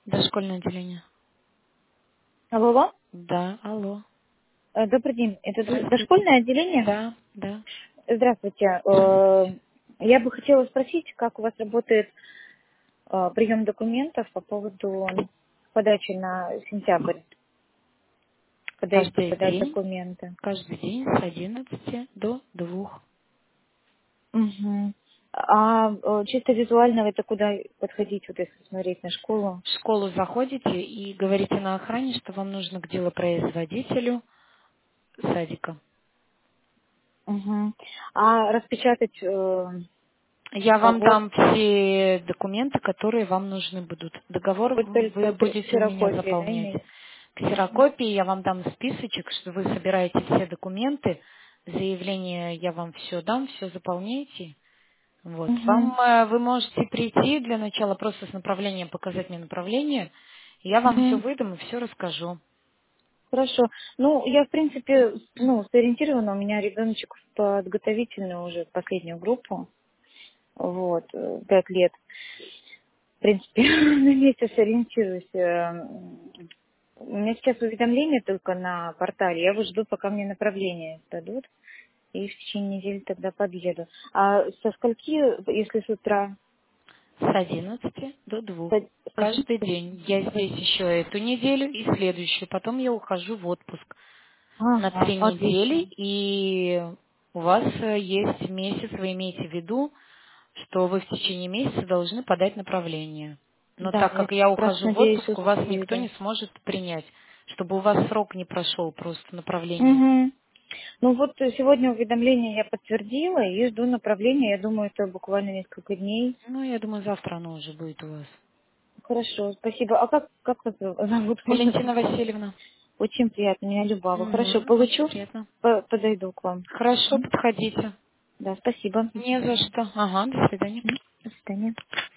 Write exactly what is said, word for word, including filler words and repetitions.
Дошкольное отделение. Алло, алло. Да, алло. Э, Добрый день. Это д- Здравствуйте. дошкольное отделение? Да, да. Здравствуйте. Э, Здравствуйте. Я бы хотела спросить, как у вас работает э, прием документов по поводу подачи на сентябрь, когда идти Каждый подать день, документы. каждый день с одиннадцати до двух. Мгм. А э, чисто визуально это куда подходить, вот если смотреть на школу? В школу заходите и говорите на охране, что вам нужно к делопроизводителю садика. Мгм. А распечатать э, Я а вам вот дам все документы, которые вам нужны будут. Договор вот только вы ксе- будете у меня ксерокопии, да, заполнять. иметь? Ксерокопии я вам дам списочек, что вы собираете все документы. Заявление я вам все дам, все заполняйте. Вот. Угу. Вам э, вы можете прийти для начала просто с направлением, показать мне направление. Я вам все Угу. выдам и все расскажу. Хорошо. Ну, я, в принципе, ну, сориентирована. У меня ребеночек в подготовительную уже в последнюю группу. Вот, э, пять лет. В принципе, на месяц ориентируюсь. Э, У меня сейчас уведомления только на портале. Я вот жду, пока мне направление дадут. И в течение недели тогда подъеду. А со скольки, если с утра? С одиннадцати до двух. С Каждый одиннадцати? день. Я здесь еще эту неделю и следующую. Потом я ухожу в отпуск на Ага, три недели. отлично. И у вас э, есть месяц, вы имеете в виду, что вы в течение месяца должны подать направление. Но Да, так я как я как раз ухожу в надеюсь отпуск, у вас успею, никто да. не сможет принять, чтобы у вас срок не прошел просто направление. Угу. Ну вот э, сегодня уведомление я подтвердила и жду направления. Я думаю, это буквально несколько дней. Ну, я думаю, завтра оно уже будет у вас. Хорошо, спасибо. А как, как вас зовут? Можно Валентина спросить? Васильевна. Очень приятно, меня Любава. Хорошо, Мгм, очень получу, приятно. по- подойду к вам. Хорошо, М? подходите. Да, спасибо. До Не за свидания. что. Ага, до свидания. М? До свидания.